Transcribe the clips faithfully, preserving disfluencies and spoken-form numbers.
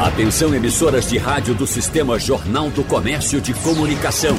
Atenção, emissoras de rádio do Sistema Jornal do Comércio de Comunicação.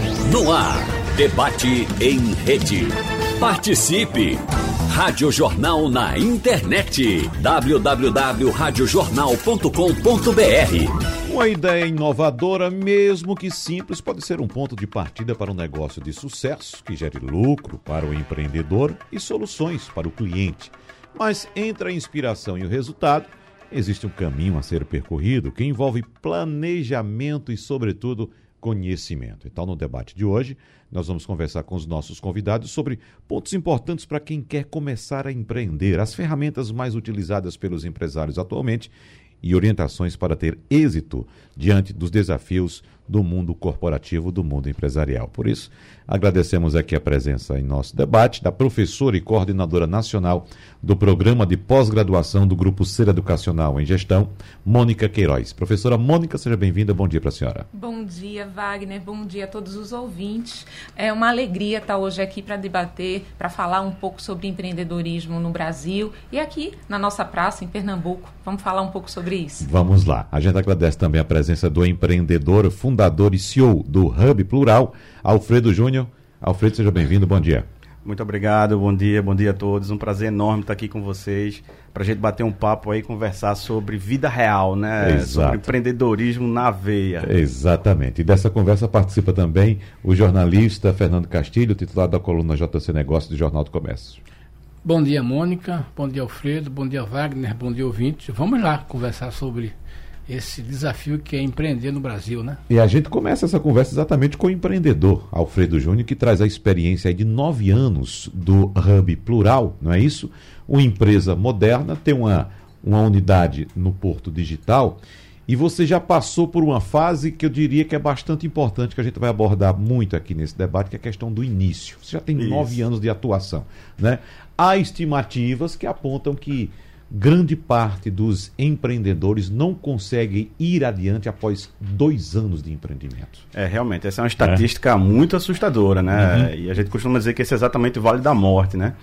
No ar, debate em rede. Participe! Rádio Jornal na internet. w w w ponto rádio jornal ponto com ponto b r. Uma ideia inovadora, mesmo que simples, pode ser um ponto de partida para um negócio de sucesso que gere lucro para o empreendedor e soluções para o cliente. Mas entre a inspiração e o resultado, existe um caminho a ser percorrido que envolve planejamento e, sobretudo, conhecimento. Então, no debate de hoje, nós vamos conversar com os nossos convidados sobre pontos importantes para quem quer começar a empreender, as ferramentas mais utilizadas pelos empresários atualmente e orientações para ter êxito diante dos desafios do mundo corporativo, do mundo empresarial. Por isso, agradecemos aqui a presença em nosso debate da professora e coordenadora nacional do Programa de Pós-Graduação do Grupo Ser Educacional em Gestão, Mônica Queiroz. Professora Mônica, seja bem-vinda. Bom dia para a senhora. Bom dia, Wagner. Bom dia a todos os ouvintes. É uma alegria estar hoje aqui para debater, para falar um pouco sobre empreendedorismo no Brasil e aqui na nossa praça, em Pernambuco. Vamos falar um pouco sobre isso. Vamos lá. A gente agradece também a presença do empreendedor, fundador e C E O do Hub Plural, Alfredo Júnior. Alfredo, seja bem-vindo. Bom dia. Muito obrigado, bom dia, bom dia a todos. Um prazer enorme estar aqui com vocês, para a gente bater um papo aí, conversar sobre vida real, né? Exato. Sobre empreendedorismo na veia. Exatamente. E dessa conversa participa também o jornalista Fernando Castilho, titular da coluna J C Negócios do Jornal do Comércio. Bom dia, Mônica. Bom dia, Alfredo. Bom dia, Wagner. Bom dia, ouvintes. Vamos lá conversar sobre esse desafio que é empreender no Brasil, né? E a gente começa essa conversa exatamente com o empreendedor Alfredo Júnior, que traz a experiência aí de nove anos do Hub Plural, não é isso? Uma empresa moderna, tem uma, uma unidade no Porto Digital, e você já passou por uma fase que eu diria que é bastante importante, que a gente vai abordar muito aqui nesse debate, que é a questão do início. Você já tem isso. nove anos de atuação, né? Há estimativas que apontam que grande parte dos empreendedores não conseguem ir adiante após dois anos de empreendimento. É, realmente, essa é uma estatística é. muito assustadora, né? Uhum. E a gente costuma dizer que esse é exatamente o vale da morte, né?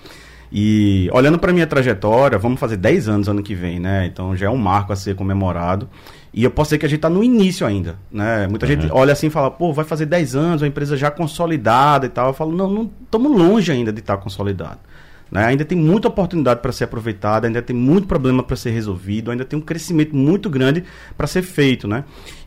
E olhando para a minha trajetória, vamos fazer dez anos ano que vem, né? Então já é um marco a ser comemorado. E eu posso dizer que a gente está no início ainda, né? Muita uhum. gente olha assim e fala, pô, vai fazer dez anos, a empresa já consolidada e tal. Eu falo, não, não estamos longe ainda de estar consolidado. Né? Ainda tem muita oportunidade para ser aproveitada, ainda tem muito problema para ser resolvido, ainda tem um crescimento muito grande para ser feito, né?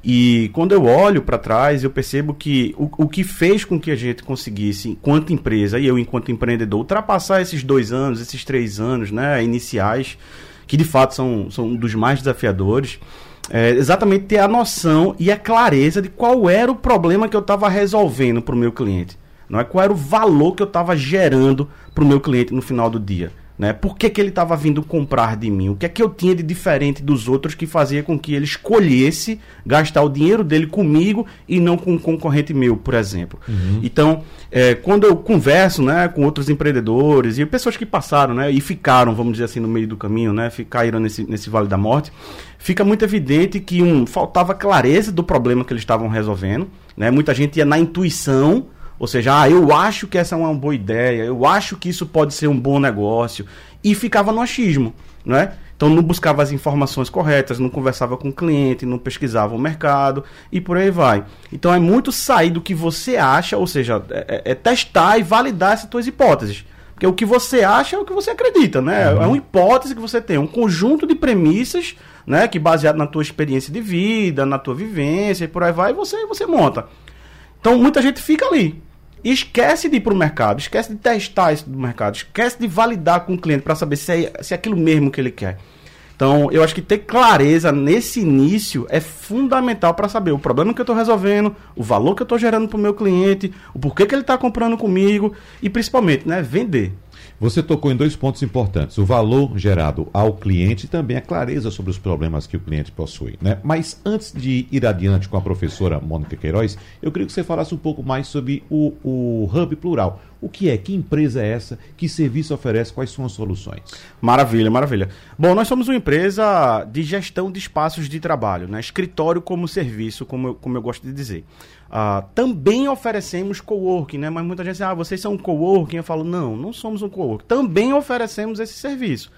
E quando eu olho para trás, eu percebo que o, o que fez com que a gente conseguisse, enquanto empresa e eu enquanto empreendedor, ultrapassar esses dois anos, esses três anos, né, iniciais, que de fato são, são um dos mais desafiadores, é exatamente ter a noção e a clareza de qual era o problema que eu estava resolvendo para o meu cliente. Não é? Qual era o valor que eu estava gerando para o meu cliente no final do dia? Né? Por que, que ele estava vindo comprar de mim? O que é que eu tinha de diferente dos outros que fazia com que ele escolhesse gastar o dinheiro dele comigo e não com um concorrente meu, por exemplo? Uhum. Então, é, quando eu converso, né, com outros empreendedores e pessoas que passaram, né, e ficaram, vamos dizer assim, no meio do caminho, né, caíram nesse, nesse vale da morte, fica muito evidente que um, faltava clareza do problema que eles estavam resolvendo. Né? Muita gente ia na intuição. Ou seja, ah, eu acho que essa é uma boa ideia, eu acho que isso pode ser um bom negócio. E ficava no achismo, né? Então não buscava as informações corretas, não conversava com o cliente, não pesquisava o mercado e por aí vai. Então é muito sair do que você acha, ou seja, é, é testar e validar essas tuas hipóteses. Porque o que você acha é o que você acredita, né? Uhum. É uma hipótese que você tem, um conjunto de premissas, né, que baseado na tua experiência de vida, na tua vivência e por aí vai, e você, você monta. Então muita gente fica ali. E esquece de ir para o mercado, esquece de testar isso do mercado, esquece de validar com o cliente para saber se é, se é aquilo mesmo que ele quer. Então, eu acho que ter clareza nesse início é fundamental para saber o problema que eu estou resolvendo, o valor que eu estou gerando para o meu cliente, o porquê que ele está comprando comigo e, principalmente, né, vender. Você tocou em dois pontos importantes, o valor gerado ao cliente e também a clareza sobre os problemas que o cliente possui, né? Mas antes de ir adiante com a professora Mônica Queiroz, eu queria que você falasse um pouco mais sobre o, o Hub Plural. O que é? Que empresa é essa? Que serviço oferece? Quais são as soluções? Maravilha, maravilha. Bom, nós somos uma empresa de gestão de espaços de trabalho, né? Escritório como serviço, como eu, como eu gosto de dizer. Uh, também oferecemos coworking, né? Mas muita gente diz, ah, vocês são um coworking. Eu falo, não, não somos um coworking. Também oferecemos esse serviço.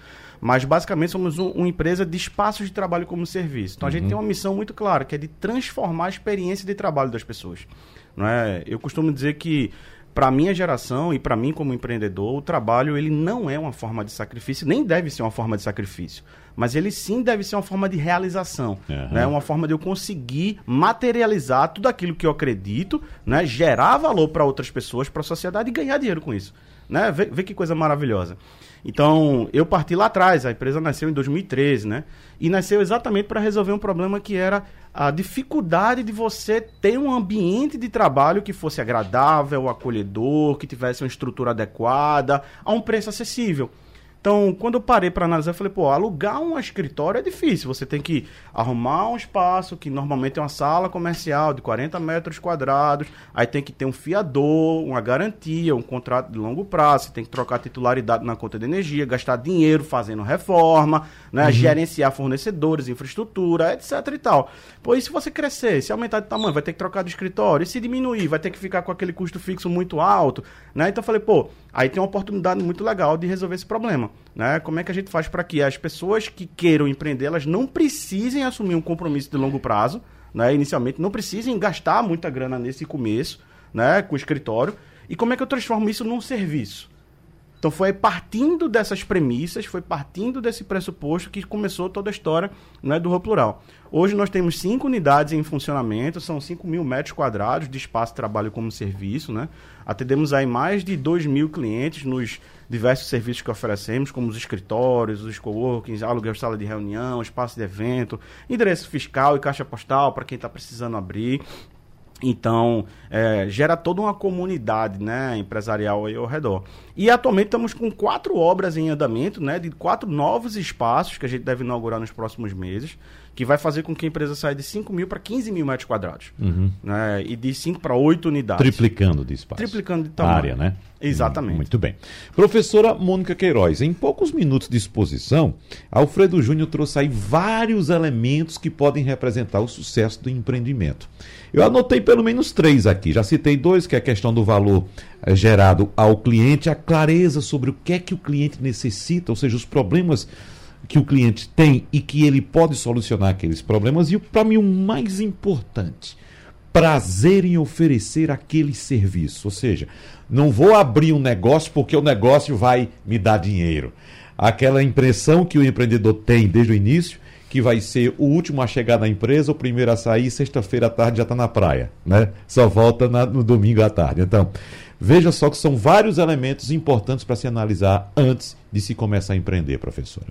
Mas, basicamente, somos um, uma empresa de espaços de trabalho como serviço. Então, a gente tem uma missão muito clara, que é de transformar a experiência de trabalho das pessoas. Não é? Eu costumo dizer que, para a minha geração e para mim como empreendedor, o trabalho ele não é uma forma de sacrifício, nem deve ser uma forma de sacrifício, mas ele sim deve ser uma forma de realização, uhum. né? Uma forma de eu conseguir materializar tudo aquilo que eu acredito, né? Gerar valor para outras pessoas, para a sociedade e ganhar dinheiro com isso. Né? Vê, vê que coisa maravilhosa. Então, eu parti lá atrás, a empresa nasceu em dois mil e treze, né? E nasceu exatamente para resolver um problema que era a dificuldade de você ter um ambiente de trabalho que fosse agradável, acolhedor, que tivesse uma estrutura adequada, a um preço acessível. Então, quando eu parei para analisar, eu falei, pô, alugar um escritório é difícil. Você tem que arrumar um espaço, que normalmente é uma sala comercial de quarenta metros quadrados, aí tem que ter um fiador, uma garantia, um contrato de longo prazo, você tem que trocar titularidade na conta de energia, gastar dinheiro fazendo reforma, né, uhum. gerenciar fornecedores, infraestrutura, etc e tal. Pô, e se você crescer, se aumentar de tamanho, vai ter que trocar de escritório, e se diminuir, vai ter que ficar com aquele custo fixo muito alto, né? Então eu falei, pô, aí tem uma oportunidade muito legal de resolver esse problema. Né? Como é que a gente faz para que as pessoas que queiram empreender, elas não precisem assumir um compromisso de longo prazo, né? Inicialmente, não precisem gastar muita grana nesse começo, né? Com o escritório, e como é que eu transformo isso num serviço? Então foi partindo dessas premissas, foi partindo desse pressuposto que começou toda a história, né, do Rua Plural. Hoje nós temos cinco unidades em funcionamento, são cinco mil metros quadrados de espaço de trabalho como serviço, né? Atendemos aí mais de dois mil clientes nos diversos serviços que oferecemos, como os escritórios, os coworkings, aluguel de sala de reunião, espaço de evento, endereço fiscal e caixa postal para quem está precisando abrir. Então, é, gera toda uma comunidade, né, empresarial aí ao redor. E atualmente estamos com quatro obras em andamento, né, de quatro novos espaços que a gente deve inaugurar nos próximos meses, que vai fazer com que a empresa saia de cinco mil para quinze mil metros quadrados. Uhum. Né, e de cinco para oito unidades. Triplicando de espaço. Triplicando de tamanho. Área, né? Exatamente. Muito bem. Professora Mônica Queiroz, em poucos minutos de exposição, Alfredo Júnior trouxe aí vários elementos que podem representar o sucesso do empreendimento. Eu anotei pelo menos três aqui. Já citei dois, que é a questão do valor é, gerado ao cliente, a clareza sobre o que é que o cliente necessita, ou seja, os problemas que o cliente tem e que ele pode solucionar aqueles problemas. E, para mim, o mais importante, prazer em oferecer aquele serviço. Ou seja, não vou abrir um negócio porque o negócio vai me dar dinheiro. Aquela impressão que o empreendedor tem desde o início, que vai ser o último a chegar na empresa, o primeiro a sair, sexta-feira à tarde já está na praia, né? Só volta na, no domingo à tarde. Então, veja só que são vários elementos importantes para se analisar antes de se começar a empreender, professora.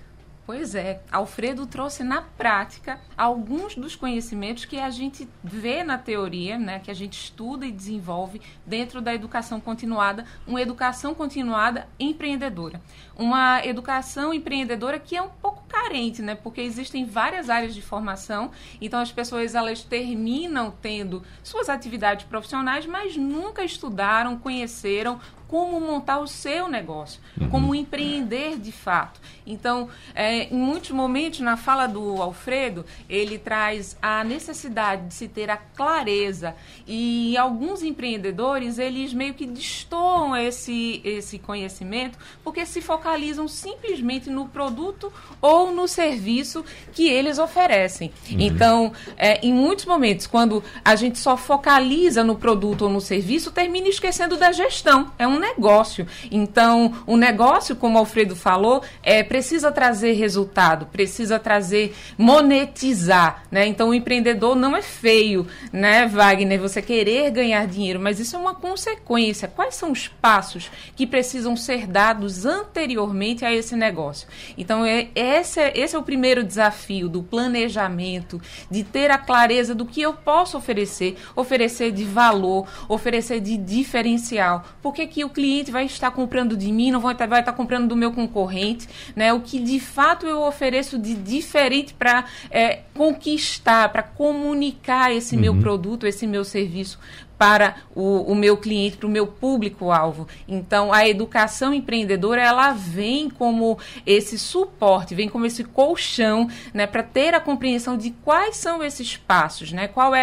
Pois é, Alfredo trouxe na prática alguns dos conhecimentos que a gente vê na teoria, né, que a gente estuda e desenvolve dentro da educação continuada, uma educação continuada empreendedora. Uma educação empreendedora que é um pouco carente, né, porque existem várias áreas de formação, então as pessoas elas terminam tendo suas atividades profissionais, mas nunca estudaram, conheceram como montar o seu negócio, uhum. como empreender de fato. Então, é, em muitos momentos, na fala do Alfredo, ele traz a necessidade de se ter a clareza, e alguns empreendedores, eles meio que destoam esse, esse conhecimento, porque se focalizam simplesmente no produto ou no serviço que eles oferecem. Uhum. Então, é, em muitos momentos, quando a gente só focaliza no produto ou no serviço, termina esquecendo da gestão. É um negócio. Então, o negócio, como o Alfredo falou, é, precisa trazer resultado, precisa trazer, monetizar, né? Então, o empreendedor não é feio, né, Wagner? Você querer ganhar dinheiro, mas isso é uma consequência. Quais são os passos que precisam ser dados anteriormente a esse negócio? Então, é, esse, é, esse é o primeiro desafio do planejamento, de ter a clareza do que eu posso oferecer, oferecer de valor, oferecer de diferencial. Por que que o cliente vai estar comprando de mim, não vai estar, vai estar comprando do meu concorrente, né? O que de fato eu ofereço de diferente para é, conquistar, para comunicar esse uhum. meu produto, esse meu serviço para o, o meu cliente, para o meu público-alvo. Então, a educação empreendedora, ela vem como esse suporte, vem como esse colchão, né, para ter a compreensão de quais são esses passos, né? Qual é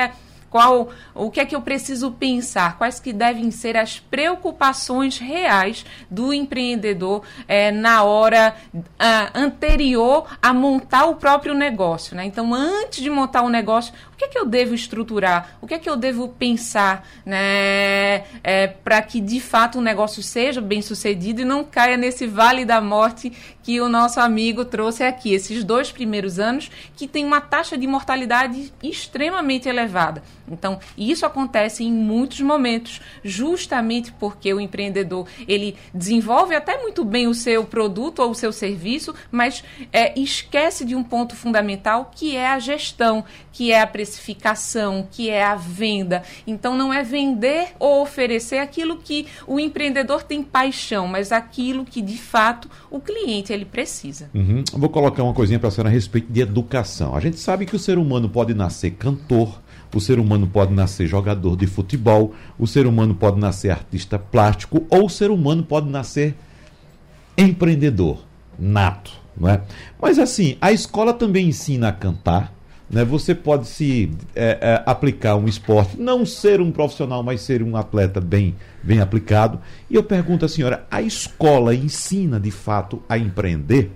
Qual, o que é que eu preciso pensar? Quais que devem ser as preocupações reais do empreendedor é, na hora ah, anterior a montar o próprio negócio, né? Então, antes de montar o negócio, o que é que eu devo estruturar? O que é que eu devo pensar, né, é, para que, de fato, o negócio seja bem sucedido e não caia nesse vale da morte que o nosso amigo trouxe aqui. Esses dois primeiros anos que tem uma taxa de mortalidade extremamente elevada. Então, isso acontece em muitos momentos, justamente porque o empreendedor, ele desenvolve até muito bem o seu produto ou o seu serviço, mas é, esquece de um ponto fundamental, que é a gestão, que é a precificação, que é a venda. Então, não é vender ou oferecer aquilo que o empreendedor tem paixão, mas aquilo que, de fato, o cliente ele precisa. Uhum. Vou colocar uma coisinha para a senhora a respeito de educação. A gente sabe que o ser humano pode nascer cantor, o ser humano pode nascer jogador de futebol, o ser humano pode nascer artista plástico, ou o ser humano pode nascer empreendedor nato, não é? Mas assim, a escola também ensina a cantar, né? Você pode se é, é, aplicar um esporte, não ser um profissional, mas ser um atleta bem, bem aplicado. E eu pergunto à senhora, a escola ensina de fato a empreender?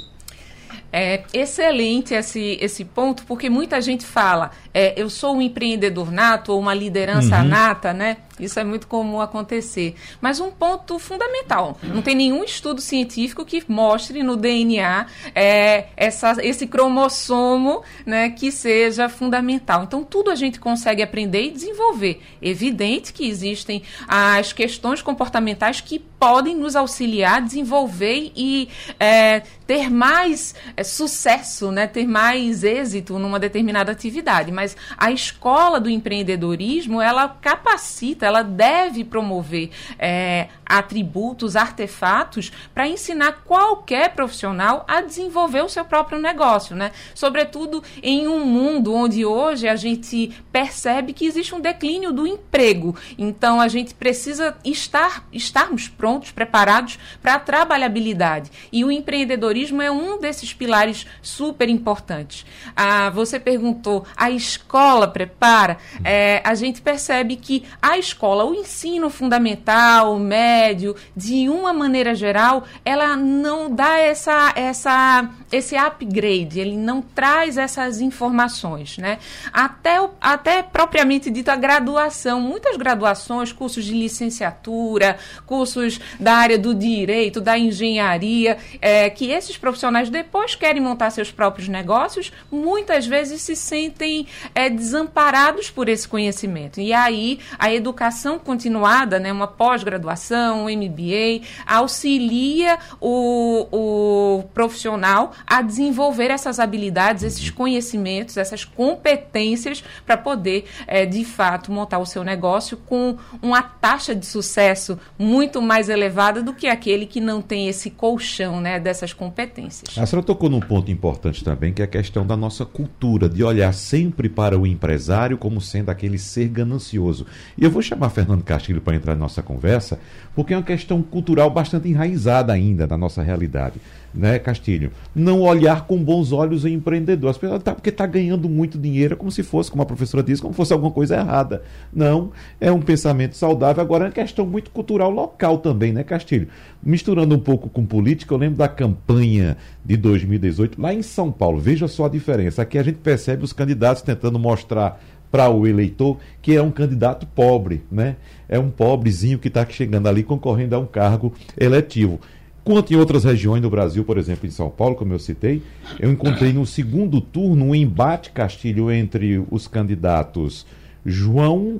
É excelente esse, esse ponto, porque muita gente fala, é, eu sou um empreendedor nato ou uma liderança uhum. nata, né? Isso é muito comum acontecer. Mas um ponto fundamental, não tem nenhum estudo científico que mostre no D N A é, essa, esse cromossomo, né, que seja fundamental. Então, tudo a gente consegue aprender e desenvolver. Evidente que existem as questões comportamentais que podem nos auxiliar a desenvolver e é, ter mais é, sucesso, né, ter mais êxito numa determinada atividade. Mas a escola do empreendedorismo, ela capacita, ela deve promover é, atributos, artefatos para ensinar qualquer profissional a desenvolver o seu próprio negócio, né? Sobretudo em um mundo onde hoje a gente percebe que existe um declínio do emprego. Então, a gente precisa estar, estarmos prontos, preparados para a trabalhabilidade. E o empreendedorismo é um desses pilares super importantes. Ah, você perguntou, a escola prepara? É, a gente percebe que a escola, o ensino fundamental, médio, de uma maneira geral, ela não dá essa, essa, esse upgrade, ele não traz essas informações, né? Até, até propriamente dita a graduação, muitas graduações, cursos de licenciatura, cursos da área do direito, da engenharia, é, que esses profissionais depois querem montar seus próprios negócios, muitas vezes se sentem é, desamparados por esse conhecimento. E aí, a educação continuada, né, uma pós-graduação, um M B A, auxilia o, o profissional a desenvolver essas habilidades, esses conhecimentos, essas competências para poder, é, de fato, montar o seu negócio com uma taxa de sucesso muito mais elevada do que aquele que não tem esse colchão, né, dessas competências. A senhora tocou num ponto importante também, que é a questão da nossa cultura, de olhar sempre para o empresário como sendo aquele ser ganancioso. E eu vou chamar Fernando Castilho para entrar na nossa conversa, porque é uma questão cultural bastante enraizada ainda na nossa realidade, né, Castilho? Não olhar com bons olhos o empreendedor. As pessoas, tá, porque está ganhando muito dinheiro, como se fosse, como a professora disse, como se fosse alguma coisa errada. Não, é um pensamento saudável. Agora é uma questão muito cultural local também, né, Castilho? Misturando um pouco com política, eu lembro da campanha de dois mil e dezoito, lá em São Paulo. Veja só a diferença. Aqui a gente percebe os candidatos tentando mostrar para o eleitor que é um candidato pobre, né? É um pobrezinho que está chegando ali concorrendo a um cargo eletivo. Quanto em outras regiões do Brasil, por exemplo, em São Paulo, como eu citei, eu encontrei no segundo turno um embate, Castilho, entre os candidatos João,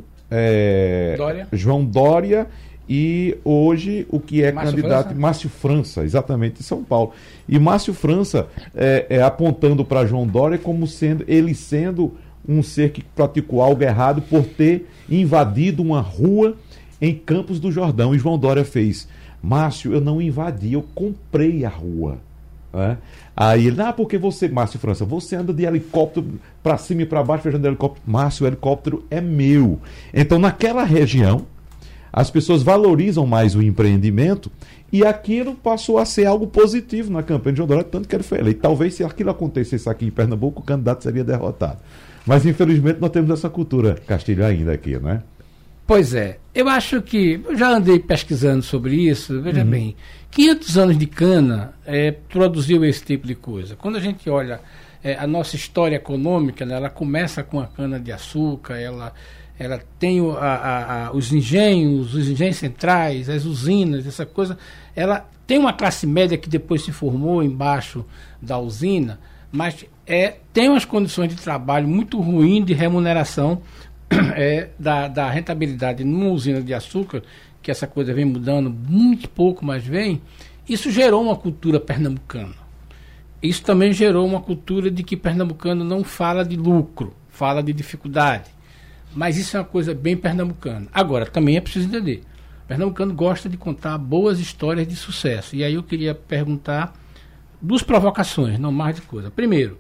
é, Dória. João Dória e hoje o que é Márcio candidato França. Márcio França, exatamente, em São Paulo. E Márcio França é, é, apontando para João Dória como sendo, ele sendo um ser que praticou algo errado por ter invadido uma rua em Campos do Jordão. E João Dória fez: Márcio, eu não invadi, eu comprei a rua. É? Aí ele, ah, porque você, Márcio França, você anda de helicóptero para cima e para baixo, viajando de helicóptero. Márcio, o helicóptero é meu. Então, naquela região, as pessoas valorizam mais o empreendimento e aquilo passou a ser algo positivo na campanha de João Dória, tanto que ele foi eleito. Talvez se aquilo acontecesse aqui em Pernambuco, o candidato seria derrotado. Mas infelizmente nós temos essa cultura, Castilho, ainda aqui, não é? Pois é, eu acho que, eu já andei pesquisando sobre isso, veja uhum. bem, quinhentos anos de cana é, produziu esse tipo de coisa. Quando a gente olha é, a nossa história econômica, né, ela começa com a cana-de-açúcar, ela, ela tem o, a, a, a, os engenhos, os engenhos centrais, as usinas, essa coisa, ela tem uma classe média que depois se formou embaixo da usina, mas é, tem umas condições de trabalho muito ruins de remuneração É, da, da rentabilidade numa usina de açúcar, que essa coisa vem mudando muito pouco, mas vem, isso gerou uma cultura pernambucana. Isso também gerou uma cultura de que pernambucano não fala de lucro, fala de dificuldade. Mas isso é uma coisa bem pernambucana. Agora, também é preciso entender, o pernambucano gosta de contar boas histórias de sucesso. E aí eu queria perguntar duas provocações, não mais de coisa. Primeiro,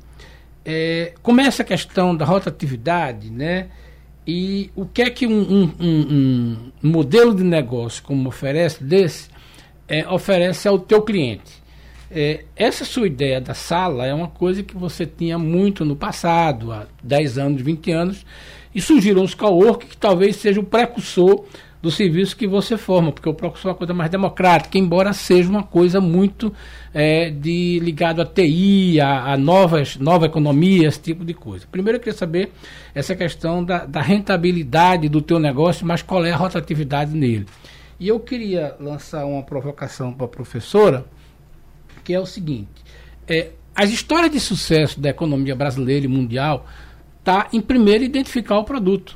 é, começa a questão da rotatividade, né? E o que é que um, um, um, um modelo de negócio como oferece desse, é, oferece ao teu cliente? É, essa sua ideia da sala é uma coisa que você tinha muito no passado, há dez anos, vinte anos, e surgiram os coworking que talvez seja o precursor do serviço que você forma, porque o precursor é uma coisa mais democrática, embora seja uma coisa muito é, de, ligado à T I, a, a novas, nova economia, esse tipo de coisa. Primeiro eu queria saber essa questão da, da rentabilidade do teu negócio, mas qual é a rotatividade nele. E eu queria lançar uma provocação para a professora, que é o seguinte, é, as histórias de sucesso da economia brasileira e mundial está em primeiro identificar o produto.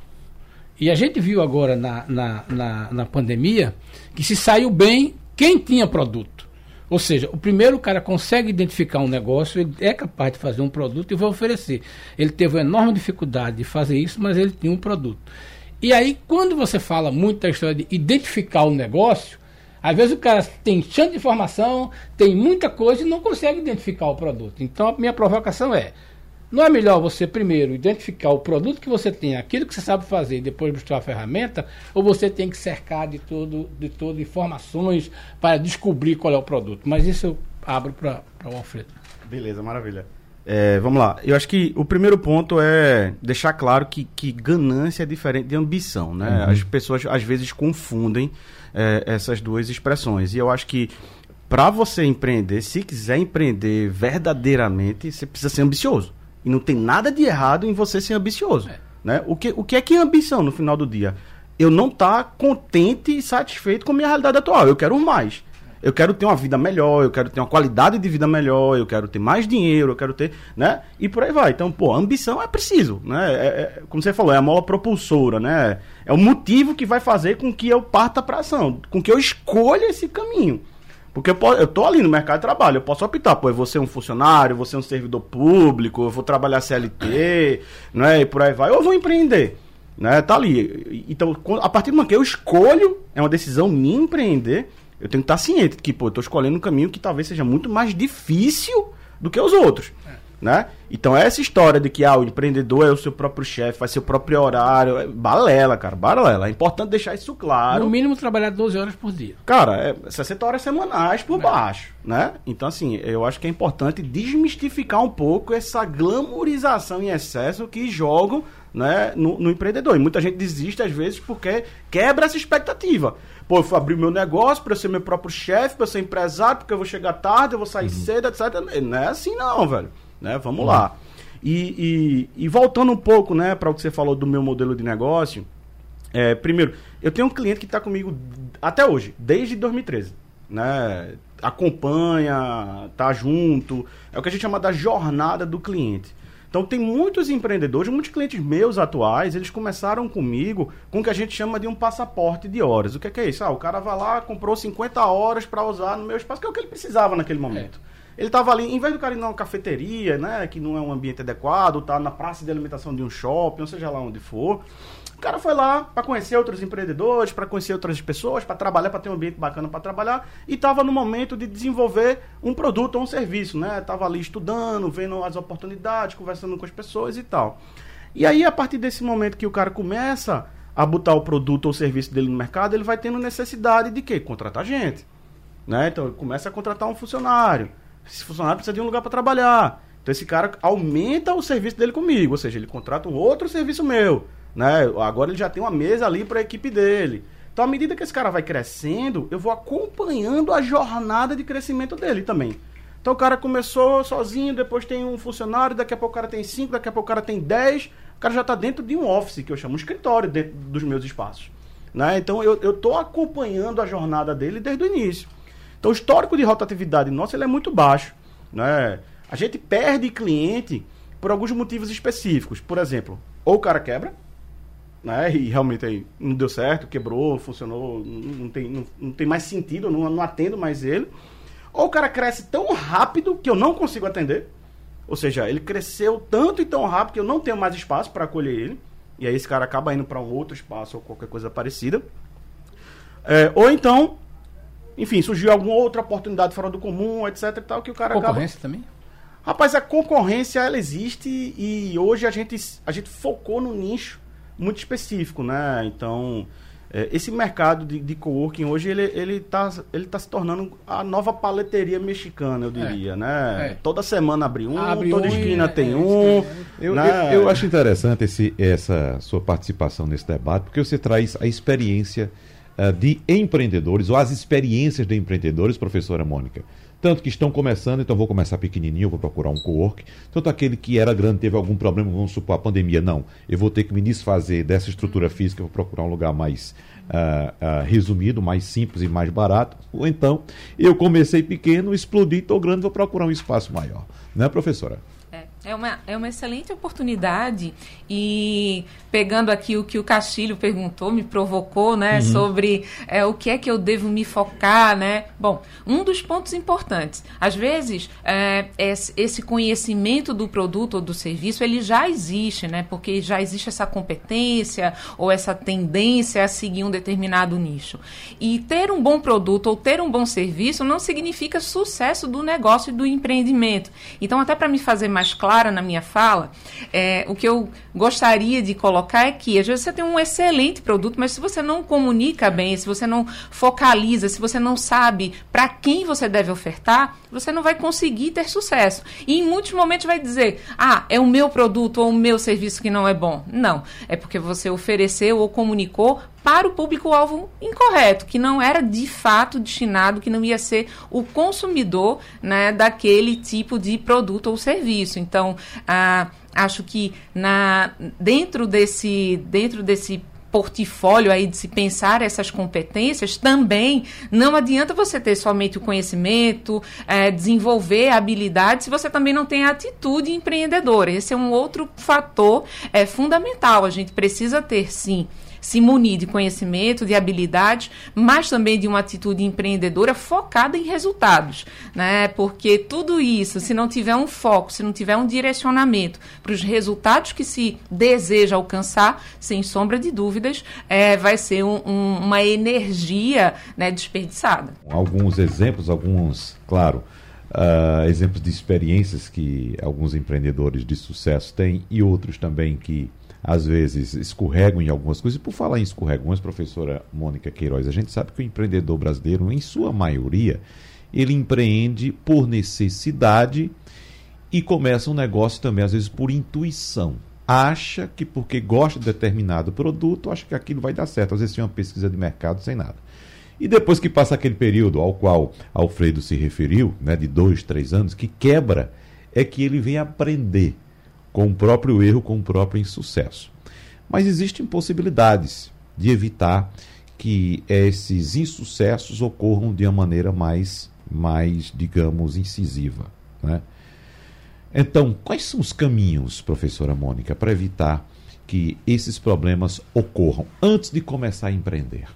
E a gente viu agora na, na, na, na pandemia que se saiu bem quem tinha produto. Ou seja, o primeiro cara consegue identificar um negócio, ele é capaz de fazer um produto e vai oferecer. Ele teve uma enorme dificuldade de fazer isso, mas ele tinha um produto. E aí, quando você fala muito da história de identificar o negócio, às vezes o cara tem chance de informação, tem muita coisa e não consegue identificar o produto. Então, a minha provocação é, não é melhor você primeiro identificar o produto que você tem, aquilo que você sabe fazer, e depois buscar a ferramenta, ou você tem que cercar de tudo, de tudo informações para descobrir qual é o produto? Mas isso eu abro para o Alfredo. Beleza, maravilha. É, vamos lá. Eu acho que o primeiro ponto é deixar claro que, que ganância é diferente de ambição, né? Uhum. As pessoas às vezes confundem é, essas duas expressões. E eu acho que para você empreender, se quiser empreender verdadeiramente, você precisa ser ambicioso. E não tem nada de errado em você ser ambicioso. É. Né? O, que, o que é que é ambição no final do dia? Eu não estar tá contente e satisfeito com a minha realidade atual. Eu quero mais. Eu quero ter uma vida melhor, eu quero ter uma qualidade de vida melhor, eu quero ter mais dinheiro, eu quero ter... né? E por aí vai. Então, pô, ambição é preciso. Né? É, é, como você falou, é a mola propulsora. Né? É o motivo que vai fazer com que eu parta para ação, com que eu escolha esse caminho. Porque eu, posso, eu tô ali no mercado de trabalho, eu posso optar, pô, eu vou ser um funcionário, eu vou ser um servidor público, eu vou trabalhar C L T, né, e por aí vai, ou eu vou empreender, né, tá ali. Então, a partir do momento que eu escolho, é uma decisão minha empreender, eu tenho que estar ciente de que, pô, eu tô escolhendo um caminho que talvez seja muito mais difícil do que os outros. Né? Então essa história de que ah, o empreendedor é o seu próprio chefe, faz seu próprio horário, é balela, cara, balela. É importante deixar isso claro. No mínimo trabalhar doze horas por dia. Cara, é sessenta horas semanais por é. baixo, né? Então assim, eu acho que é importante desmistificar um pouco essa glamorização em excesso que jogam, né, no, no empreendedor. E muita gente desiste às vezes porque quebra essa expectativa. Pô, eu vou abrir o meu negócio para eu ser meu próprio chefe, para eu ser empresário, porque eu vou chegar tarde, eu vou sair uhum. cedo, etcétera. Não é assim não, velho. Né? Vamos uhum. lá. E, e, e voltando um pouco, né, para o que você falou do meu modelo de negócio, é, primeiro, eu tenho um cliente que está comigo até hoje, desde dois mil e treze. Né? Acompanha, tá junto, é o que a gente chama da jornada do cliente. Então tem muitos empreendedores, muitos clientes meus atuais, eles começaram comigo com o que a gente chama de um passaporte de horas. O que é, que é isso? Ah, o cara vai lá, comprou cinquenta horas para usar no meu espaço, que é o que ele precisava naquele momento. É. Ele estava ali, em vez do cara ir numa cafeteria, né, que não é um ambiente adequado, tá na praça de alimentação de um shopping, ou seja lá onde for, o cara foi lá para conhecer outros empreendedores, para conhecer outras pessoas, para trabalhar, para ter um ambiente bacana para trabalhar, e estava no momento de desenvolver um produto ou um serviço, né? Estava ali estudando, vendo as oportunidades, conversando com as pessoas e tal. E aí, a partir desse momento que o cara começa a botar o produto ou serviço dele no mercado, ele vai tendo necessidade de quê? Contratar gente. Né? Então, ele começa a contratar um funcionário. Esse funcionário precisa de um lugar para trabalhar. Então, esse cara aumenta o serviço dele comigo, ou seja, ele contrata um outro serviço meu. Né? Agora ele já tem uma mesa ali para a equipe dele. Então, à medida que esse cara vai crescendo, eu vou acompanhando a jornada de crescimento dele também. Então, o cara começou sozinho, depois tem um funcionário, daqui a pouco o cara tem cinco, daqui a pouco o cara tem dez, o cara já está dentro de um office, que eu chamo de escritório, dentro dos meus espaços. Né? Então, eu estou acompanhando a jornada dele desde o início. Então, o histórico de rotatividade nosso ele é muito baixo. Né? A gente perde cliente por alguns motivos específicos. Por exemplo, ou o cara quebra, né? E realmente aí não deu certo, quebrou, funcionou, não tem, não, não tem mais sentido, eu não, não atendo mais ele. Ou o cara cresce tão rápido que eu não consigo atender. Ou seja, ele cresceu tanto e tão rápido que eu não tenho mais espaço para acolher ele. E aí esse cara acaba indo para um outro espaço ou qualquer coisa parecida. É, ou então, enfim, surgiu alguma outra oportunidade fora do comum, etc e tal, que o cara concorrência acaba... também? Rapaz, a concorrência, ela existe e hoje a gente, a gente focou no nicho muito específico, né? Então, é, esse mercado de, de coworking hoje, ele, ele, tá, ele tá se tornando a nova paleteria mexicana, eu diria, é, né? É. Toda semana abre um, abre toda um esquina e, tem é, um. É, eu, né? eu, eu acho interessante esse, essa sua participação nesse debate, porque você traz a experiência uh, de empreendedores, ou as experiências de empreendedores, professora Mônica. Tanto que estão começando, então vou começar pequenininho, vou procurar um co-work. Tanto aquele que era grande, teve algum problema, vamos supor, a pandemia. Não, eu vou ter que me desfazer dessa estrutura física, vou procurar um lugar mais uh, uh, resumido, mais simples e mais barato. Ou então, eu comecei pequeno, explodi, estou grande, vou procurar um espaço maior. Né, professora? É uma, é uma excelente oportunidade e pegando aqui o que o Castilho perguntou, me provocou, né, uhum. sobre é, o que é que eu devo me focar, né? Bom, um dos pontos importantes, às vezes, é, esse conhecimento do produto ou do serviço, ele já existe, né? Porque já existe essa competência ou essa tendência a seguir um determinado nicho. E ter um bom produto ou ter um bom serviço não significa sucesso do negócio e do empreendimento. Então, até para me fazer mais claro na minha fala, é, o que eu gostaria de colocar é que às vezes você tem um excelente produto, mas se você não comunica bem, se você não focaliza, se você não sabe para quem você deve ofertar, você não vai conseguir ter sucesso. E em muitos momentos vai dizer, ah, é o meu produto ou o meu serviço que não é bom. Não, é porque você ofereceu ou comunicou para o público-alvo incorreto, que não era de fato destinado, que não ia ser o consumidor, né, daquele tipo de produto ou serviço. Então, ah, acho que na, dentro desse, dentro desse portfólio aí de se pensar essas competências, também não adianta você ter somente o conhecimento, é, desenvolver habilidades, se você também não tem a atitude empreendedora. Esse é um outro fator é, fundamental. A gente precisa ter, sim, se munir de conhecimento, de habilidades, mas também de uma atitude empreendedora focada em resultados, né? Porque tudo isso, se não tiver um foco, se não tiver um direcionamento para os resultados que se deseja alcançar, sem sombra de dúvidas, é, vai ser um, um, uma energia, né, desperdiçada. Alguns exemplos, alguns, claro, uh, exemplos de experiências que alguns empreendedores de sucesso têm e outros também que às vezes escorregam em algumas coisas. E por falar em escorregões, professora Mônica Queiroz, a gente sabe que o empreendedor brasileiro, em sua maioria, ele empreende por necessidade e começa um negócio também, às vezes, por intuição. Acha que porque gosta de determinado produto, acha que aquilo vai dar certo. Às vezes tem uma pesquisa de mercado sem nada. E depois que passa aquele período ao qual Alfredo se referiu, né, de dois, três anos, que quebra, é que ele vem aprender com o próprio erro, com o próprio insucesso. Mas existem possibilidades de evitar que esses insucessos ocorram de uma maneira mais, mais digamos, incisiva, né? Então, quais são os caminhos, professora Mônica, para evitar que esses problemas ocorram antes de começar a empreender?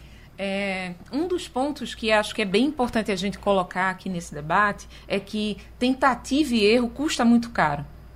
É, um dos pontos que acho que é bem importante a gente colocar aqui nesse debate é que tentativa e erro custa muito caro.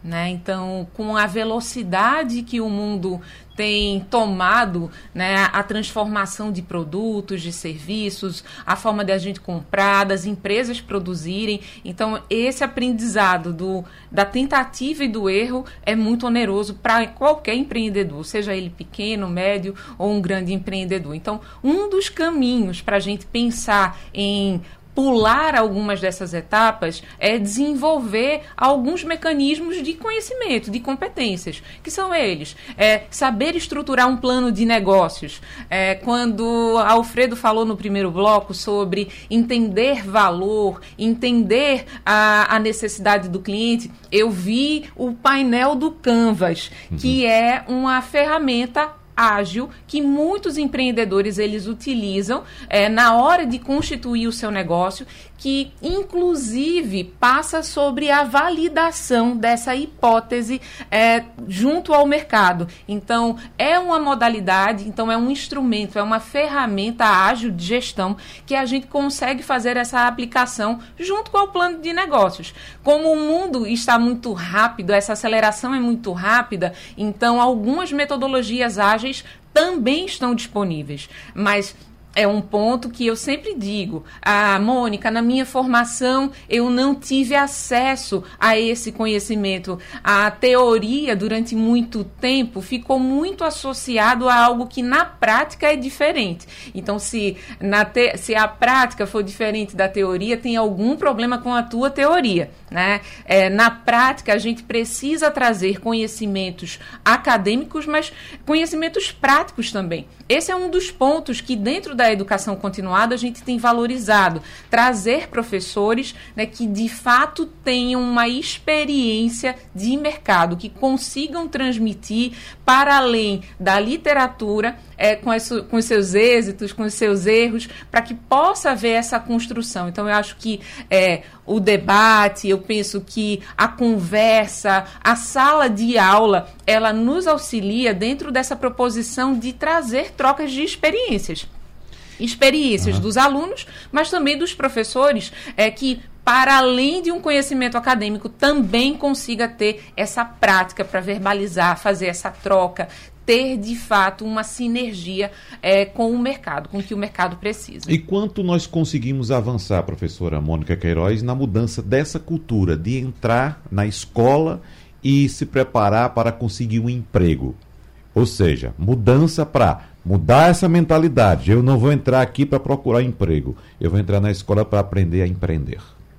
né? Então, com a velocidade que o mundo tem tomado, né, a transformação de produtos, de serviços, a forma de a gente comprar, das empresas produzirem. Então, esse aprendizado do, da tentativa e do erro é muito oneroso para qualquer empreendedor, seja ele pequeno, médio ou um grande empreendedor. Então, um dos caminhos para a gente pensar em pular algumas dessas etapas é desenvolver alguns mecanismos de conhecimento, de competências, que são eles. É, saber estruturar um plano de negócios. É, quando Alfredo falou no primeiro bloco sobre entender valor, entender a, a necessidade do cliente, eu vi o painel do Canvas, uhum. que é uma ferramenta ágil que muitos empreendedores eles utilizam é, na hora de constituir o seu negócio, que inclusive passa sobre a validação dessa hipótese é, junto ao mercado. Então, é uma modalidade, então é um instrumento, é uma ferramenta ágil de gestão que a gente consegue fazer essa aplicação junto com o plano de negócios. Como o mundo está muito rápido, essa aceleração é muito rápida, então algumas metodologias ágeis também estão disponíveis, mas é um ponto que eu sempre digo, ah, Mônica, na minha formação eu não tive acesso a esse conhecimento. A teoria, durante muito tempo, ficou muito associado a algo que na prática é diferente. Então, se, na te- se a prática for diferente da teoria, tem algum problema com a tua teoria, né? É, na prática, a gente precisa trazer conhecimentos acadêmicos, mas conhecimentos práticos também. Esse é um dos pontos que, dentro da educação continuada, a gente tem valorizado. Trazer professores, né, que, de fato, tenham uma experiência de mercado, que consigam transmitir para além da literatura, é, com, as, com os seus êxitos, com os seus erros, para que possa haver essa construção. Então, eu acho que é, o debate, eu penso que a conversa, a sala de aula, ela nos auxilia dentro dessa proposição de trazer trocas de experiências. Experiências uhum. dos alunos, mas também dos professores, é, que, para além de um conhecimento acadêmico, também consiga ter essa prática para verbalizar, fazer essa troca, ter, de fato, uma sinergia é, com o mercado, com o que o mercado precisa. E quanto nós conseguimos avançar, professora Mônica Queiroz, na mudança dessa cultura de entrar na escola e se preparar para conseguir um emprego? Ou seja, mudança para mudar essa mentalidade. Eu não vou entrar aqui para procurar emprego, eu vou entrar na escola para aprender a empreender.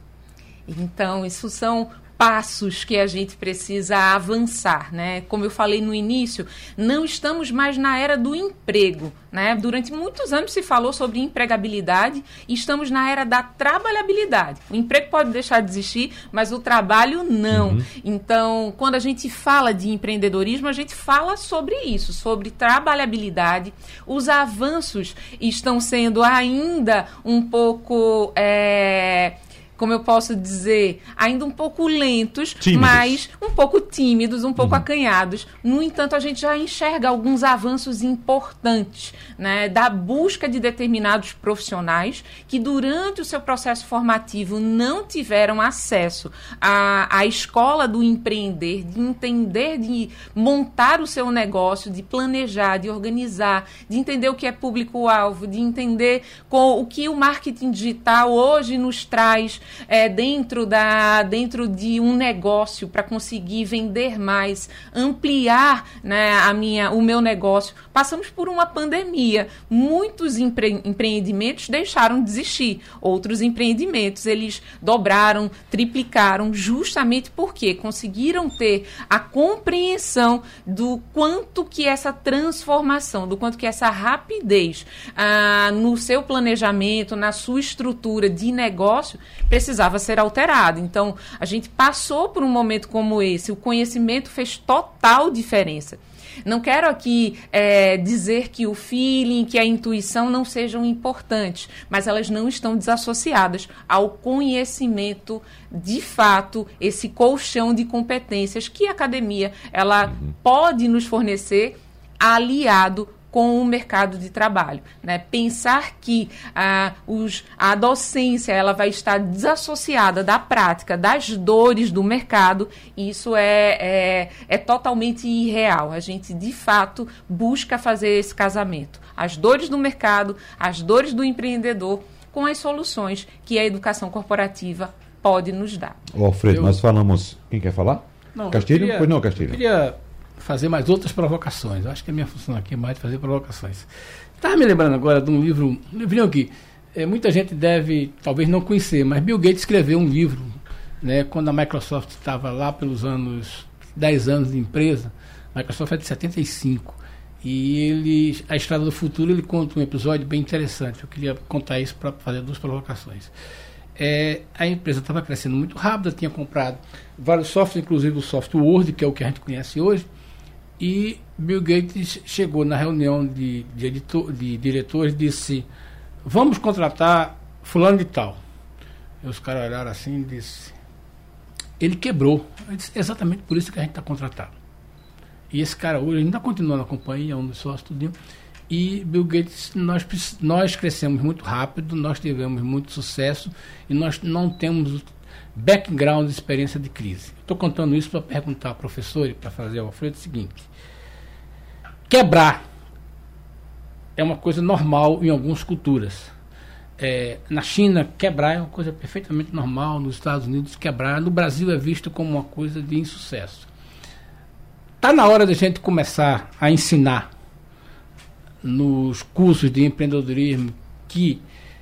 Então, isso são passos que a gente precisa avançar, né? Como eu falei no início, não estamos mais na era do emprego, né? Durante muitos anos se falou sobre empregabilidade e estamos na era da trabalhabilidade. O emprego pode deixar de existir, mas o trabalho não. Uhum. Então, quando a gente fala de empreendedorismo, a gente fala sobre isso, sobre trabalhabilidade. Os avanços estão sendo ainda um pouco... É... como eu posso dizer, ainda um pouco lentos, tímidos. Mas um pouco tímidos, um pouco uhum. acanhados. No entanto, a gente já enxerga alguns avanços importantes, né, da busca de determinados profissionais que, durante o seu processo formativo, não tiveram acesso à, à escola do empreender, de entender, de montar o seu negócio, de planejar, de organizar, de entender o que é público-alvo, de entender com, o que o marketing digital hoje nos traz É, dentro, da, dentro de um negócio para conseguir vender mais, ampliar, né, a minha, o meu negócio. Passamos por uma pandemia. Muitos empre- empreendimentos deixaram de existir. Outros empreendimentos, eles dobraram, triplicaram, justamente porque conseguiram ter a compreensão do quanto que essa transformação, do quanto que essa rapidez ah, no seu planejamento, na sua estrutura de negócio, precisava ser alterado. Então, a gente passou por um momento como esse, o conhecimento fez total diferença. Não quero aqui é, dizer que o feeling, que a intuição não sejam importantes, mas elas não estão desassociadas ao conhecimento, de fato, esse colchão de competências que a academia ela uhum. pode nos fornecer, aliado com o mercado de trabalho, né? Pensar que ah, os, a docência ela vai estar desassociada da prática, das dores do mercado, isso é, é, é totalmente irreal. A gente, de fato, busca fazer esse casamento. As dores do mercado, as dores do empreendedor, com as soluções que a educação corporativa pode nos dar. O Alfredo, Eu... nós falamos... Quem quer falar? Não, Castilho? Queria, pois não, Castilho. Eu queria fazer mais outras provocações. Eu acho que a minha função aqui é mais de fazer provocações. Estava me lembrando agora de um livro, um livrinho aqui, é, muita gente deve, talvez não conhecer, mas Bill Gates escreveu um livro, né, quando a Microsoft estava lá pelos anos, dez anos de empresa. A Microsoft é de setenta e cinco. E ele, a Estrada do Futuro, ele conta um episódio bem interessante. Eu queria contar isso para fazer duas provocações. É, a empresa estava crescendo muito rápido, tinha comprado vários softwares, inclusive o software Word, que é o que a gente conhece hoje, e Bill Gates chegou na reunião de, de, editor, de diretores e disse: vamos contratar fulano de tal. E os caras olharam assim e disse: ele quebrou. Eu disse: exatamente por isso que a gente está contratado. E esse cara hoje ainda continua na companhia, um dos sócios, tudinho. E Bill Gates, nós, nós crescemos muito rápido, nós tivemos muito sucesso e nós não temos background de experiência de crise. Estou contando isso para perguntar ao professor e para fazer ao Alfredo o seguinte: quebrar é uma coisa normal em algumas culturas. É, na China, quebrar é uma coisa perfeitamente normal, nos Estados Unidos, quebrar. No Brasil é visto como uma coisa de insucesso. Está na hora da gente começar a ensinar nos cursos de empreendedorismo que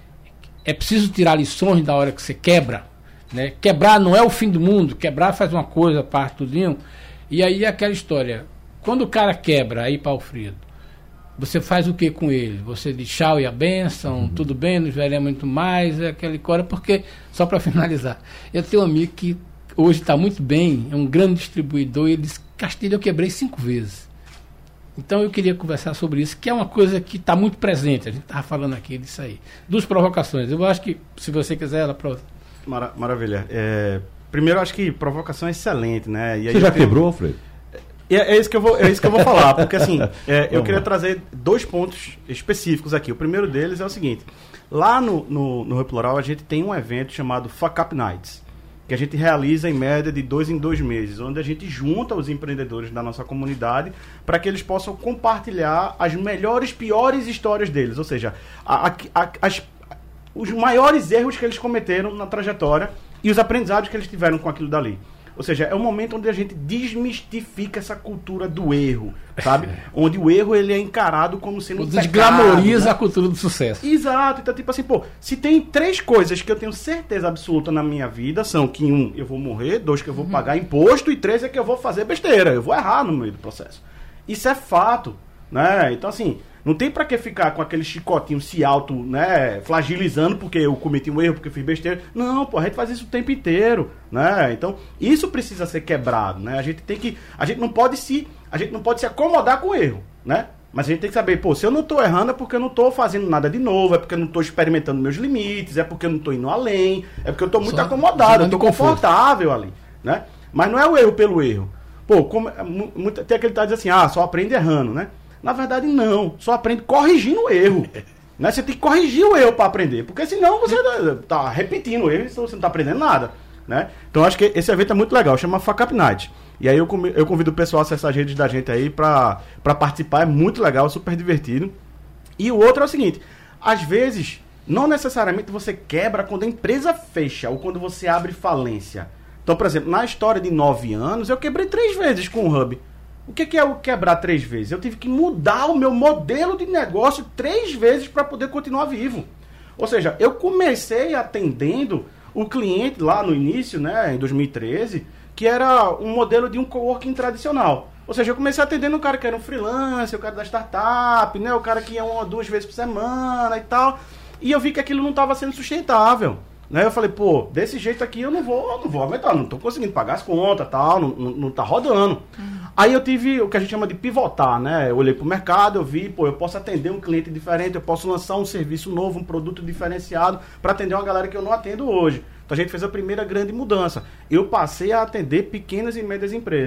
é preciso tirar lições da hora que você quebra, né? Quebrar não é o fim do mundo, quebrar faz uma coisa, parte tudinho. E aí é aquela história, quando o cara quebra, aí para Alfredo, você faz o que com ele? Você diz tchau e a bênção, uhum. Tudo bem, nos veremos muito mais, é aquela história, porque, só para finalizar, eu tenho um amigo que hoje está muito bem, é um grande distribuidor, e ele diz: Castilho, eu quebrei cinco vezes. Então eu queria conversar sobre isso, que é uma coisa que está muito presente. A gente estava falando aqui disso aí. Duas provocações. Eu acho que, se você quiser, ela prova. Mara- maravilha. É, primeiro, eu acho que provocação é excelente, né? E aí você já tenho... quebrou, Alfredo? É, é, isso que eu vou, é isso que eu vou falar, porque assim, é, eu queria trazer dois pontos específicos aqui. O primeiro deles é o seguinte: lá no, no, no Rio Plural a gente tem um evento chamado Fuck Up Nights, que a gente realiza em média de dois em dois meses, onde a gente junta os empreendedores da nossa comunidade para que eles possam compartilhar as melhores, piores histórias deles, ou seja, a, a, a, as, os maiores erros que eles cometeram na trajetória e os aprendizados que eles tiveram com aquilo dali. Ou seja, é um momento onde a gente desmistifica essa cultura do erro, sabe? Onde o erro ele é encarado como sendo um pecado, desglamoriza, né? A cultura do sucesso. Exato. Então, tipo assim, pô, se tem três coisas que eu tenho certeza absoluta na minha vida, são que um, eu vou morrer, dois, que eu vou uhum. pagar imposto, e três é que eu vou fazer besteira, eu vou errar no meio do processo. Isso é fato, né? Então, assim, não tem pra que ficar com aquele chicotinho se auto, né, flagilizando porque eu cometi um erro, porque eu fiz besteira. Não, pô, a gente faz isso o tempo inteiro, né? Então, isso precisa ser quebrado, né? A gente tem que, a gente não pode se, a gente não pode se acomodar com o erro, né? Mas a gente tem que saber, pô, se eu não tô errando é porque eu não tô fazendo nada de novo, é porque eu não tô experimentando meus limites, é porque eu não tô indo além, é porque eu tô muito Só acomodado, eu tô confortável ali, né? Mas não é o erro pelo erro. Pô, como, muito, tem aquele que tá dizendo assim: ah, só aprende errando, né? Na verdade, não. Só aprende corrigindo o erro. Né? Você tem que corrigir o erro para aprender. Porque senão você está repetindo o erro e você não está aprendendo nada. Né? Então, acho que esse evento é muito legal. Chama Fuck Up Night. E aí eu, eu convido o pessoal a acessar as redes da gente aí para participar. É muito legal, super divertido. E o outro é o seguinte: às vezes, não necessariamente você quebra quando a empresa fecha ou quando você abre falência. Então, por exemplo, na história de nove anos, eu quebrei três vezes com o Hub. O que é o quebrar três vezes? Eu tive que mudar o meu modelo de negócio três vezes para poder continuar vivo. Ou seja, eu comecei atendendo o cliente lá no início, né, em dois mil e treze, que era um modelo de um coworking tradicional. Ou seja, eu comecei atendendo o cara que era um freelancer, o cara da startup, né, o cara que ia uma, duas vezes por semana e tal. E eu vi que aquilo não estava sendo sustentável. Né? Eu falei, pô, desse jeito aqui eu não vou, não vou aumentar, não tô conseguindo pagar as contas, tal, não, não, não tá rodando. Uhum. Aí eu tive o que a gente chama de pivotar, né? Eu olhei pro mercado, eu vi, pô, eu posso atender um cliente diferente, eu posso lançar um serviço novo, um produto diferenciado para atender uma galera que eu não atendo hoje. Então a gente fez a primeira grande mudança. Eu passei a atender pequenas e médias empresas.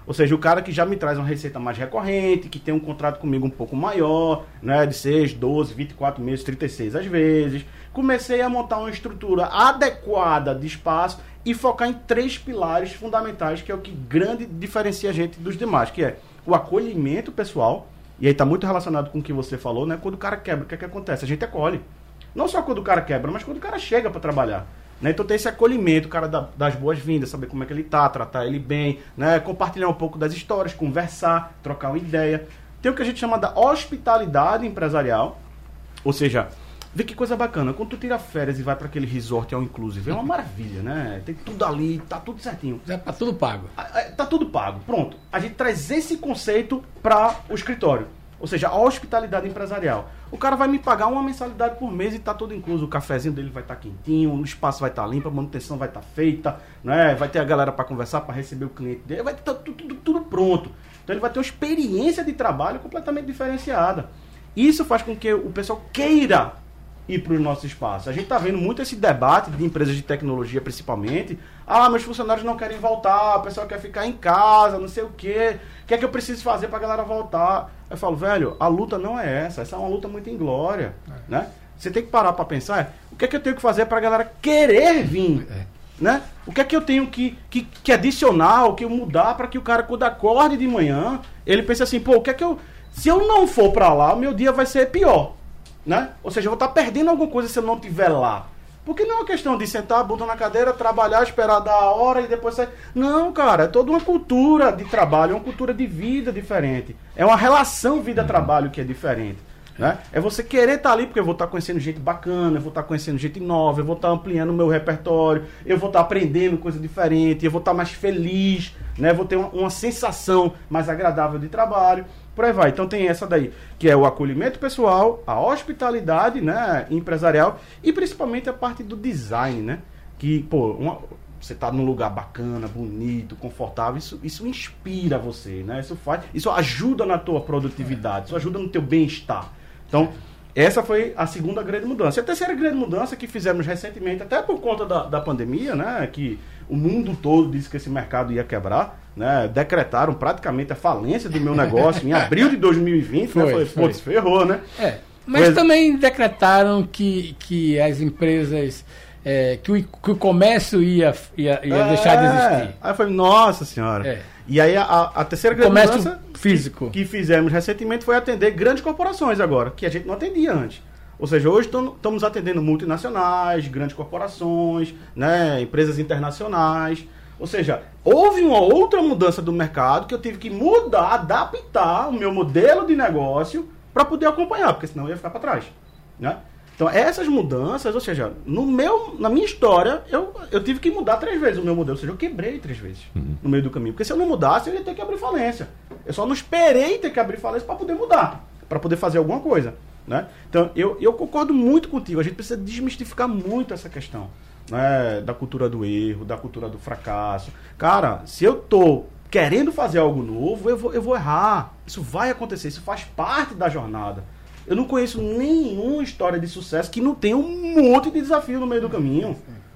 Ou seja, o cara que já me traz uma receita mais recorrente, que tem um contrato comigo um pouco maior, né, de seis, doze, vinte e quatro meses, trinta e seis às vezes. Comecei a montar uma estrutura adequada de espaço e focar em três pilares fundamentais, que é o que grande diferencia a gente dos demais, que é o acolhimento pessoal, e aí está muito relacionado com o que você falou, né? Quando o cara quebra, o que é que acontece? A gente acolhe. Não só quando o cara quebra, mas quando o cara chega para trabalhar. Né? Então tem esse acolhimento, o cara dá, das boas-vindas, saber como é que ele tá, tratar ele bem, né? Compartilhar um pouco das histórias, conversar, trocar uma ideia. Tem o que a gente chama da hospitalidade empresarial, ou seja, vê que coisa bacana, quando tu tira férias e vai para aquele resort all inclusive, é uma maravilha, né? Tem tudo ali, tá tudo certinho. Já tá tudo pago. Tá tudo pago, pronto. A gente traz esse conceito para o escritório. Ou seja, a hospitalidade empresarial. O cara vai me pagar uma mensalidade por mês e tá tudo incluso. O cafezinho dele vai estar tá quentinho, o espaço vai estar tá limpo, a manutenção vai estar tá feita, né? Vai ter a galera para conversar, para receber o cliente dele, vai ter tudo, tudo, tudo pronto. Então ele vai ter uma experiência de trabalho completamente diferenciada. Isso faz com que o pessoal queira ir para os nossos espaços. A gente está vendo muito esse debate de empresas de tecnologia, principalmente. Ah, meus funcionários não querem voltar, o pessoal quer ficar em casa, não sei o quê. O que é que eu preciso fazer para a galera voltar? Eu falo, velho, a luta não é essa. Essa é uma luta muito inglória. É. Né? Você tem que parar para pensar, o que é que eu tenho que fazer para a galera querer vir? É. Né? O que é que eu tenho que, que, que adicionar, o que mudar para que o cara, quando acorde de manhã, ele pense assim, pô, o que é que eu... Se eu não for para lá, o meu dia vai ser pior. Né? Ou seja, eu vou estar perdendo alguma coisa se eu não estiver lá. Porque não é uma questão de sentar, botar na cadeira, trabalhar, esperar dar a hora e depois sair. Não, cara, é toda uma cultura de trabalho, é uma cultura de vida diferente. É uma relação vida-trabalho que é diferente. Né? É você querer estar ali, porque eu vou estar conhecendo gente bacana, eu vou estar conhecendo gente nova, eu vou estar ampliando o meu repertório, eu vou estar aprendendo coisa diferente, eu vou estar mais feliz, né? Vou ter uma, uma sensação mais agradável de trabalho. Por aí vai. Então tem essa daí, que é o acolhimento pessoal, a hospitalidade, né, empresarial e principalmente a parte do design, né? Que, pô, uma, você tá num lugar bacana, bonito, confortável, isso, isso inspira você, né? Isso faz, isso ajuda na tua produtividade, isso ajuda no teu bem-estar. Então, essa foi a segunda grande mudança. E a terceira grande mudança que fizemos recentemente, até por conta da, da pandemia, né, que o mundo todo disse que esse mercado ia quebrar, né, decretaram praticamente a falência do meu negócio em abril de dois mil e vinte, foi, né, foi, foi. Putz, ferrou, né? É, mas foi... também decretaram que, que as empresas, é, que, o, que o comércio ia, ia, ia é, deixar de existir. Aí foi, nossa senhora. É. E aí a, a terceira grande comércio mudança físico que, que fizemos recentemente foi atender grandes corporações agora, que a gente não atendia antes. Ou seja, hoje estamos atendendo multinacionais, grandes corporações, né, empresas internacionais. Ou seja, houve uma outra mudança do mercado que eu tive que mudar, adaptar o meu modelo de negócio para poder acompanhar, porque senão eu ia ficar para trás. Né? Então, essas mudanças, ou seja, no meu, na minha história, eu, eu tive que mudar três vezes o meu modelo. Ou seja, eu quebrei três vezes uhum. no meio do caminho. Porque se eu não mudasse, eu ia ter que abrir falência. Eu só não esperei ter que abrir falência para poder mudar, para poder fazer alguma coisa. Né? Então, eu, eu concordo muito contigo. A gente precisa desmistificar muito essa questão, né? Da cultura do erro, da cultura do fracasso. Cara, se eu tô querendo fazer algo novo, eu vou, eu vou errar. Isso vai acontecer, isso faz parte da jornada. Eu não conheço nenhuma história de sucesso que não tenha um monte de desafio no meio do caminho.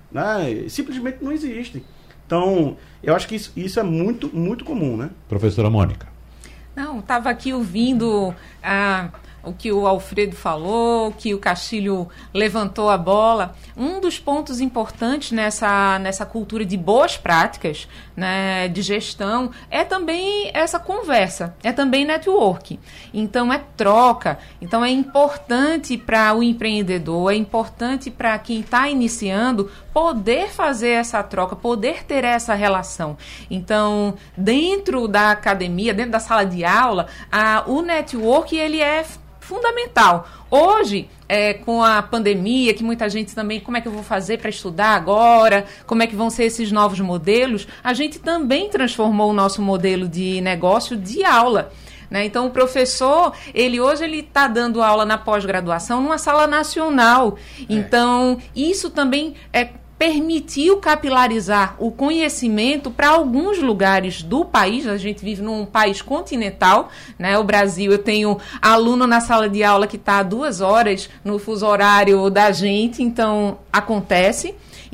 Né? Simplesmente não existe. Então, eu acho que isso, isso é muito, muito comum, né? Professora Mônica. Não, estava aqui ouvindo a... o que o Alfredo falou, que o Castilho levantou a bola. Um dos pontos importantes nessa, nessa cultura de boas práticas, né, de gestão, é também essa conversa, é também network. Então, é troca. Então, é importante para o empreendedor, é importante para quem está iniciando poder fazer essa troca, poder ter essa relação. Então, dentro da academia, dentro da sala de aula, a, o network, ele é fundamental. Hoje, é, com a pandemia, que muita gente também, como é que eu vou fazer para estudar agora? Como é que vão ser esses novos modelos? A gente também transformou o nosso modelo de negócio de aula. Né? Então, o professor, ele hoje ele está dando aula na pós-graduação numa sala nacional. É. Então, isso também é permitiu capilarizar o conhecimento para alguns lugares do país. A gente vive num país continental, né? O Brasil, eu tenho aluno na sala de aula que está há duas horas no fuso horário da gente, então acontece.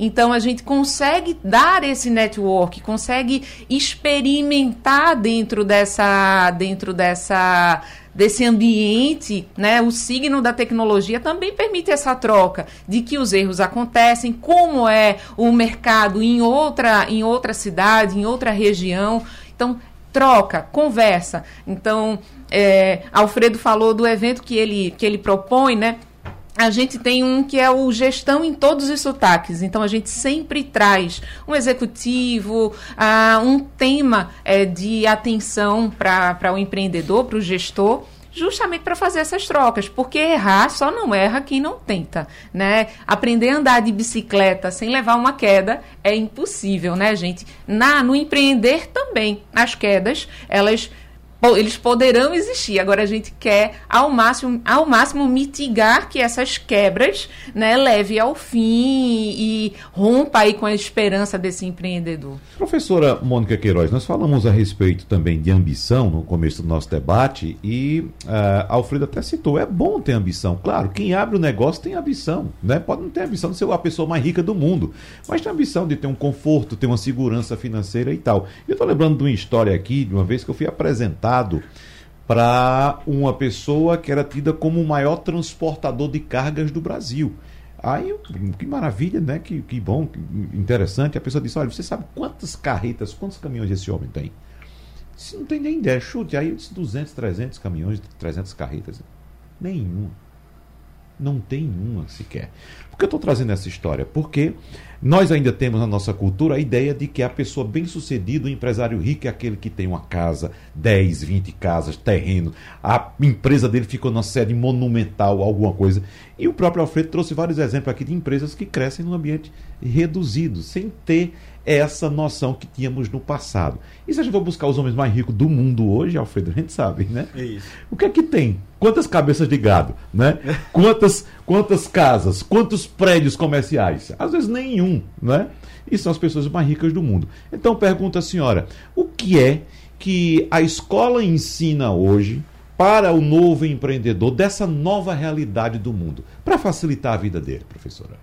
Então, a gente consegue dar esse network, consegue experimentar dentro dessa, dentro dessa, desse ambiente, né? O signo da tecnologia também permite essa troca de que os erros acontecem, como é o mercado em outra, em outra cidade, em outra região. Então, troca, conversa. Então, é, Alfredo falou do evento que ele, que ele propõe, né? A gente tem um que é o Gestão em Todos os Sotaques. Então, a gente sempre traz um executivo, uh, um tema é, de atenção para o empreendedor, para o gestor, justamente para fazer essas trocas, porque errar só não erra quem não tenta, né? Aprender a andar de bicicleta sem levar uma queda é impossível, né, gente? Na, no empreender também, as quedas, elas... eles poderão existir, agora a gente quer ao máximo, ao máximo mitigar que essas quebras, né, leve ao fim e rompa aí com a esperança desse empreendedor. Professora Mônica Queiroz, nós falamos a respeito também de ambição no começo do nosso debate e uh, Alfredo até citou, é bom ter ambição, claro, quem abre o negócio tem ambição, né? Pode não ter ambição de ser a pessoa mais rica do mundo, mas tem ambição de ter um conforto, ter uma segurança financeira e tal. Eu estou lembrando de uma história aqui, de uma vez que eu fui apresentar para uma pessoa que era tida como o maior transportador de cargas do Brasil. Aí, que maravilha, né? Que, que bom, que interessante. A pessoa disse, olha, você sabe quantas carretas, quantos caminhões esse homem tem? Disse, não tem nem ideia, chute. Aí eu disse duzentos, trezentos caminhões, trezentas carretas. Nenhuma. Não tem uma sequer. Por que eu estou trazendo essa história? Porque nós ainda temos na nossa cultura a ideia de que a pessoa bem-sucedida, o empresário rico, é aquele que tem uma casa, dez, vinte casas, terreno, a empresa dele ficou numa sede monumental, alguma coisa. E o próprio Alfredo trouxe vários exemplos aqui de empresas que crescem num ambiente reduzido, sem ter essa noção que tínhamos no passado. E se a gente for buscar os homens mais ricos do mundo hoje, Alfredo, a gente sabe, né? É isso. O que é que tem? Quantas cabeças de gado, né? Quantas, quantas casas, quantos prédios comerciais? Às vezes nenhum, né? E são as pessoas mais ricas do mundo. Então, pergunta a senhora, o que é que a escola ensina hoje para o novo empreendedor dessa nova realidade do mundo, para facilitar a vida dele, professora?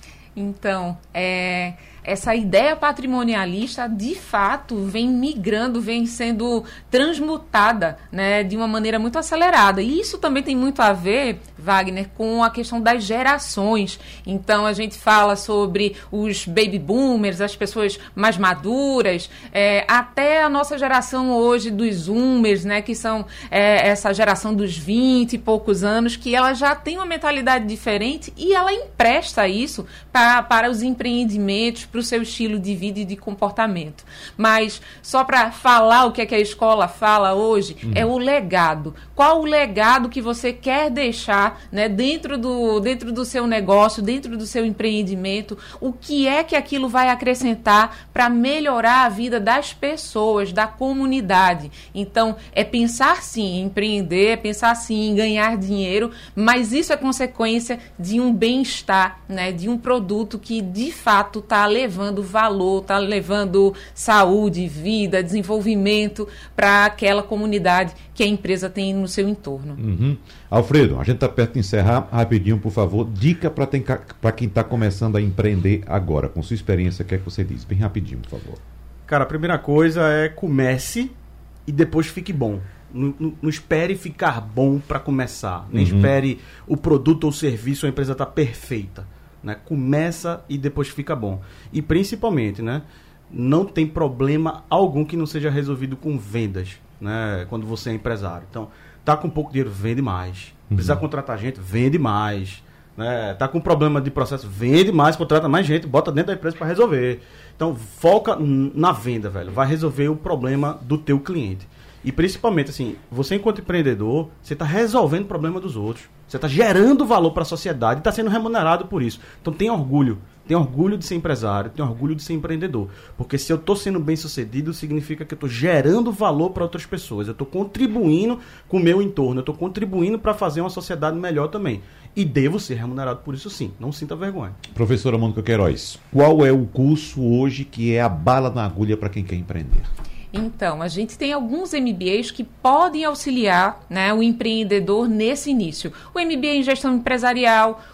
Então, é, essa ideia patrimonialista, de fato, vem migrando, vem sendo transmutada, né, de uma maneira muito acelerada. E isso também tem muito a ver, Wagner, com a questão das gerações. Então, a gente fala sobre os baby boomers, as pessoas mais maduras, é, até a nossa geração hoje dos zoomers, né, que são é, essa geração dos vinte e poucos anos, que ela já tem uma mentalidade diferente e ela empresta isso para, para os empreendimentos, para o seu estilo de vida e de comportamento. Mas, só para falar o que é que a escola fala hoje, uhum. é o legado. Qual o legado que você quer deixar, né, dentro do, dentro do seu negócio, dentro do seu empreendimento? O que é que aquilo vai acrescentar para melhorar a vida das pessoas, da comunidade? Então, é pensar sim em empreender, é pensar sim em ganhar dinheiro, mas isso é consequência de um bem-estar, né, de um produto que, de fato, está levando valor, está levando saúde, vida, desenvolvimento para aquela comunidade que a empresa tem no seu entorno. Uhum. Alfredo, a gente está perto de encerrar. Rapidinho, por favor, dica para quem está começando a empreender agora, com sua experiência, o que é que você diz? Bem rapidinho, por favor. Cara, a primeira coisa é comece e depois fique bom. Não, não, não espere ficar bom para começar. Nem uhum. espere o produto ou serviço, a empresa está perfeita. Né? Começa e depois fica bom. E principalmente, né, não tem problema algum que não seja resolvido com vendas, né, quando você é empresário. Então, tá com pouco dinheiro, vende mais. Uhum. Precisa contratar gente, vende mais. Né? Tá com problema de processo, vende mais, contrata mais gente, bota dentro da empresa para resolver. Então, foca na venda, velho. Vai resolver o problema do teu cliente. E principalmente, assim, você enquanto empreendedor, você está resolvendo o problema dos outros. Você está gerando valor para a sociedade e está sendo remunerado por isso. Então tenha orgulho. Tenha orgulho de ser empresário, tenha orgulho de ser empreendedor. Porque se eu estou sendo bem sucedido, significa que eu estou gerando valor para outras pessoas. Eu estou contribuindo com o meu entorno. Eu estou contribuindo para fazer uma sociedade melhor também. E devo ser remunerado por isso sim. Não sinta vergonha. Professora Mônica Queiroz, qual é o curso hoje que é a bala na agulha para quem quer empreender? Então, a gente tem alguns M B As que podem auxiliar, né, o empreendedor nesse início. O M B A em gestão empresarial,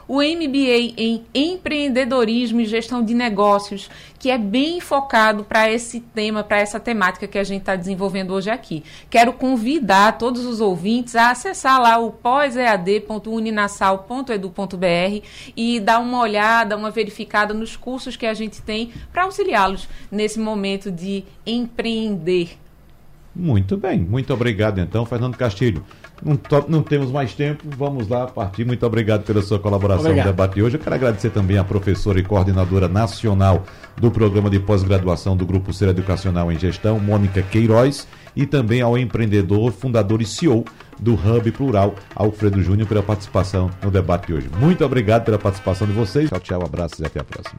o M B A em empreendedorismo e gestão de negócios, que é bem focado para esse tema, para essa temática que a gente está desenvolvendo hoje aqui. Quero convidar todos os ouvintes a acessar lá o pós e a d ponto uninasal ponto edu ponto b r e dar uma olhada, uma verificada nos cursos que a gente tem para auxiliá-los nesse momento de empreender. Muito bem, muito obrigado então, Fernando Castilho. Não, não temos mais tempo, vamos lá partir. Muito obrigado pela sua colaboração obrigado. no debate de hoje. Eu quero agradecer também à professora e coordenadora nacional do programa de pós-graduação do Grupo Ser Educacional em Gestão, Mônica Queiroz, e também ao empreendedor, fundador e C E O do Hub Plural, Alfredo Júnior, pela participação no debate de hoje. Muito obrigado pela participação de vocês. Tchau, tchau, abraços e até a próxima.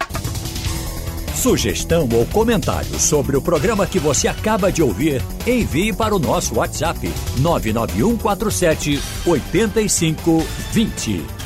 Sugestão ou comentário sobre o programa que você acaba de ouvir, envie para o nosso WhatsApp nove nove um quatro sete oito cinco dois zero.